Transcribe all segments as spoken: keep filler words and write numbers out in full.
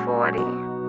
forty.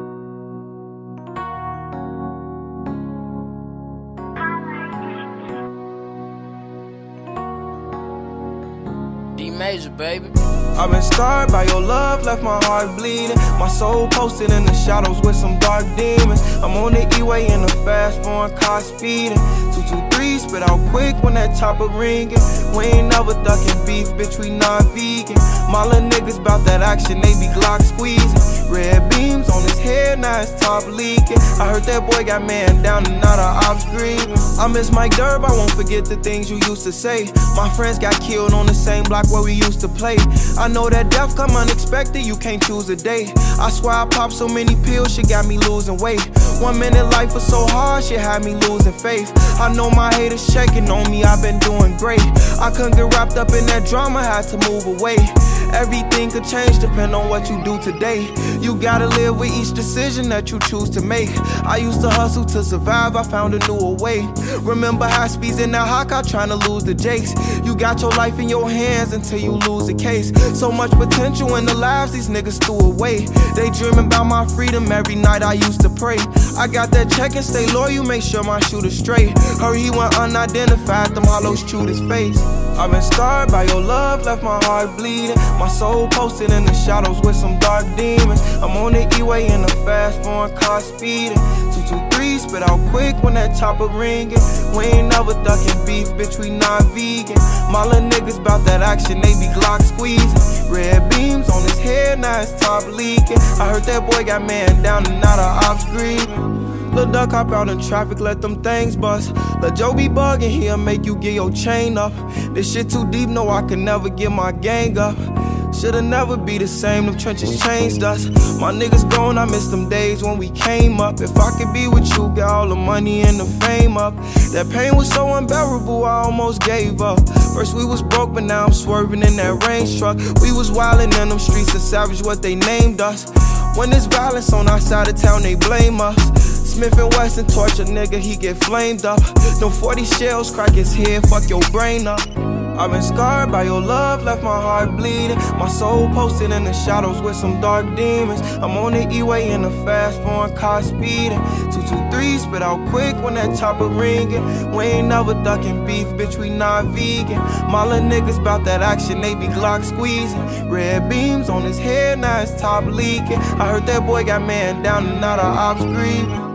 D-Major, baby. I've been scarred by your love, left my heart bleeding. My soul posted in the shadows with some dark demons. I'm on the E-way in a fast foreign car speeding. two two three spit out quick when that chopper ringing. We ain't never ducking beef, bitch, we not vegan. My little niggas bout that action, they be Glock squeezing. Red beams on his head, now his top leaking. I heard that boy got man down and now the ops grieving. I miss Mike Durb, I won't forget the things you used to say. My friends got killed on the same block where we used to play. I know that death come unexpected, you can't choose a day. I swear I popped so many pills, shit got me losing weight. One minute life was so hard, shit had me losing faith. I know my haters shaking on me, I've been doing great. I couldn't get wrapped up in that drama, had to move away. Everything could change depending on what you do today. You gotta live with each decision that you choose to make. I used to hustle to survive, I found a newer way. Remember high speeds in that Hawkeye trying to lose the Jakes. You got your life in your hands until you lose the case. So much potential in the lives these niggas threw away. They dreaming about my freedom every night I used to pray. I got that check and stay loyal, make sure my shooter straight. Heard he went unidentified, them hollows chewed his face. I've been scarred by your love, left my heart bleeding. My soul posted in the shadows with some dark demons. I'm on the E-way in a fast foreign car speeding. two two three spit out quick when that chopper ringing. We ain't never ducking beef, bitch, we not vegan. My little niggas bout that action, they be Glock squeezing. Red beams on his head, now his top leaking. I heard that boy got man down and now the ops grieving. Lil' duck hop out in traffic, let them things bust. Lil' Joe be bugging, he'll make you get your chain up. This shit too deep, no, I can never get my gang up. Should've never be the same, them trenches changed us. My niggas gone, I miss them days when we came up. If I could be with you, get all the money and the fame up. That pain was so unbearable, I almost gave up. First we was broke, but now I'm swerving in that range truck. We was wildin' in them streets, a savage what they named us. When there's violence on our side of town, they blame us. Smith and Wesson torture nigga, he get flamed up. No forty shells crack his head, fuck your brain up. I've been scarred by your love, left my heart bleeding. My soul posted in the shadows with some dark demons. I'm on the E-way in a fast foreign car speeding. two two three spit out quick when that chopper ringing. We ain't never ducking beef, bitch, we not vegan. My little niggas bout that action, they be Glock squeezing. Red beams on his head, now his top leaking. I heard that boy got man down and now the ops grieving.